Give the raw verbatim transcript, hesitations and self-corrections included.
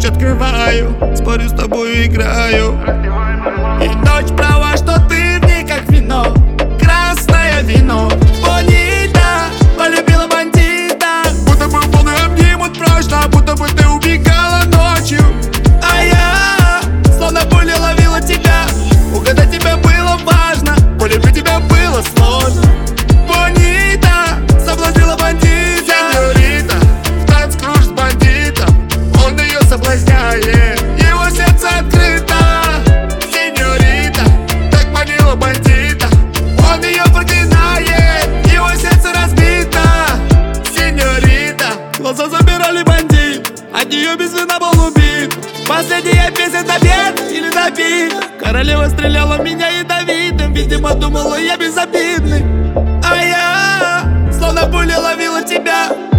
ключ открываю, спорю с тобой, играю. И ночь права, что ты в ней как вино, красное вино. Бонита полюбила бандита, будто бы волны обнимут прочно, будто бы ты убегала ночью. А я словно пуля ловила тебя, угадать тебя было важно, полюбить тебя было сложно. Бонита соблазнила бандита, сеньорита в танц кружит с бандитом, он ее соблазняет, его сердце открыто. Сеньорита так манила бандита, он ее проклинает, его сердце разбито. Сеньорита глаза забирали бандит, от нее без вина был убит. Последняя песня добит или добит, королева стреляла в меня ядовитым, видимо думала я безобидный. А я словно пуля ловила тебя,